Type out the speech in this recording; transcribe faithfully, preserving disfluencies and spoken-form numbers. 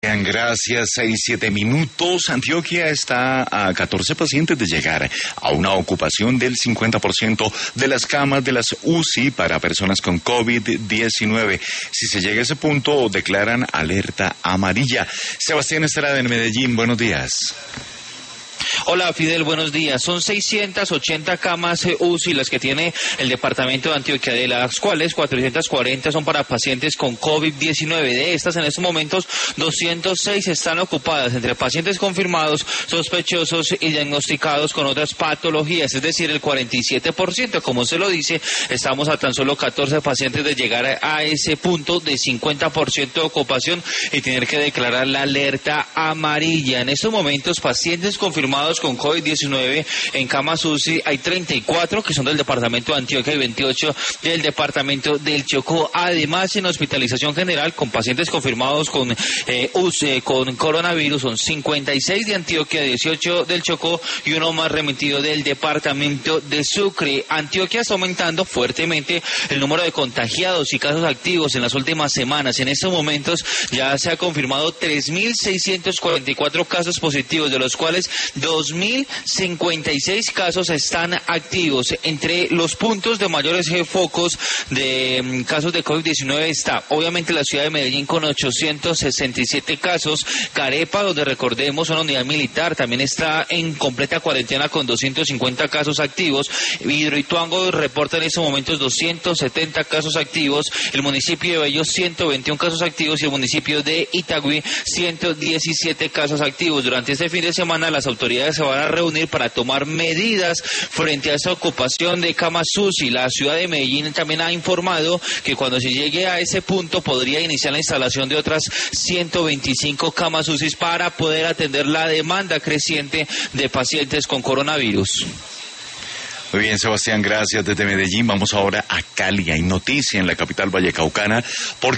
Gracias, seis, siete minutos. Antioquia está a catorce pacientes de llegar a una ocupación del cincuenta por ciento de las camas de las U C I para personas con COVID diecinueve. Si se llega a ese punto, declaran alerta amarilla. Sebastián Estrada en Medellín, buenos días. Hola Fidel, buenos días. Son seiscientas ochenta camas U C I las que tiene el departamento de Antioquia, de las cuales cuatrocientas cuarenta son para pacientes con COVID diecinueve. De estas, en estos momentos, doscientas seis están ocupadas entre pacientes confirmados, sospechosos y diagnosticados con otras patologías, es decir, el cuarenta y siete por ciento. Como se lo dice, estamos a tan solo catorce pacientes de llegar a ese punto de cincuenta por ciento de ocupación y tener que declarar la alerta amarilla. En estos momentos, pacientes confirmados con COVID diecinueve en camas U C I hay treinta y cuatro que son del departamento de Antioquia y veintiocho del departamento del Chocó. Además, en hospitalización general con pacientes confirmados con eh, U C I, con coronavirus, son cincuenta y seis de Antioquia, dieciocho del Chocó y uno más remitido del departamento de Sucre. Antioquia está aumentando fuertemente el número de contagiados y casos activos en las últimas semanas. En estos momentos ya se ha confirmado tres mil seiscientos cuarenta y cuatro casos positivos, de los cuales dos mil cincuenta y seis casos están activos. Entre los puntos de mayores focos de um, casos de COVID diecinueve está, obviamente, la ciudad de Medellín con ochocientos sesenta y siete casos. Carepa, donde recordemos una unidad militar, también está en completa cuarentena con doscientos cincuenta casos activos. Hidroituango reporta en estos momentos doscientos setenta casos activos. El municipio de Bello, ciento veintiún casos activos, y el municipio de Itagüí, ciento diecisiete casos activos. Durante este fin de semana, las autoridades se van a reunir para tomar medidas frente a esa ocupación de camas U C I. La ciudad de Medellín también ha informado que cuando se llegue a ese punto podría iniciar la instalación de otras ciento veinticinco camas U C I para poder atender la demanda creciente de pacientes con coronavirus. Muy bien, Sebastián, gracias desde Medellín. Vamos ahora a Cali. Hay noticia en la capital vallecaucana porque